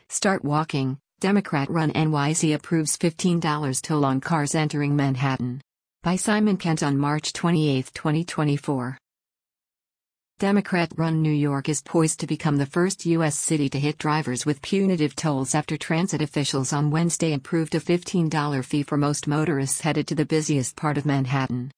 Start walking. Democrat-run NYC approves $15 toll on cars entering Manhattan. By Simon Kent on March 28, 2024. Democrat-run New York is poised to become the first U.S. city to hit drivers with punitive tolls after transit officials on Wednesday approved a $15 fee for most motorists headed to the busiest part of Manhattan.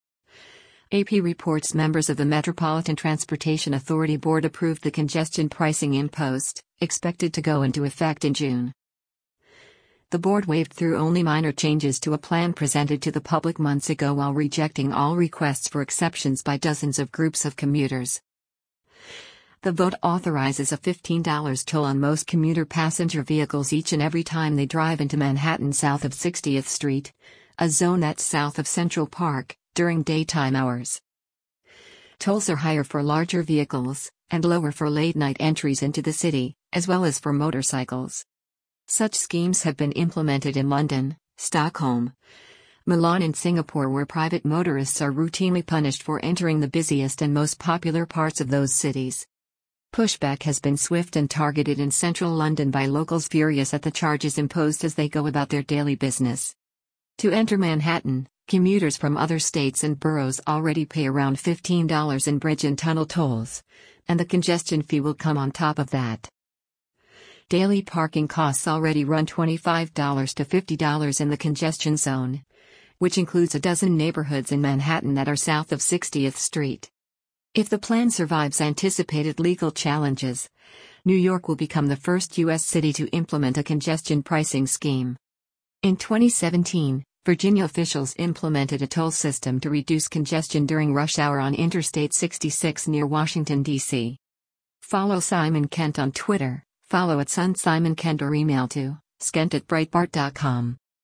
AP reports members of the Metropolitan Transportation Authority Board approved the congestion pricing impost, expected to go into effect in June. The board waved through only minor changes to a plan presented to the public months ago while rejecting all requests for exceptions by dozens of groups of commuters. The vote authorizes a $15 toll on most commuter passenger vehicles each and every time they drive into Manhattan south of 60th Street, a zone that's south of Central Park, during daytime hours. Tolls are higher for larger vehicles, and lower for late-night entries into the city, as well as for motorcycles. Such schemes have been implemented in London, Stockholm, Milan and Singapore, where private motorists are routinely punished for entering the busiest and most popular parts of those cities. Pushback has been swift and targeted in central London by locals furious at the charges imposed as they go about their daily business. To enter Manhattan, commuters from other states and boroughs already pay around $15 in bridge and tunnel tolls, and the congestion fee will come on top of that. Daily parking costs already run $25 to $50 in the congestion zone, which includes a dozen neighborhoods in Manhattan that are south of 60th Street. If the plan survives anticipated legal challenges, New York will become the first U.S. city to implement a congestion pricing scheme. In 2017, Virginia officials implemented a toll system to reduce congestion during rush hour on Interstate 66 near Washington, D.C. Follow Simon Kent on Twitter. Follow @SunSimonKent or email to skent@breitbart.com.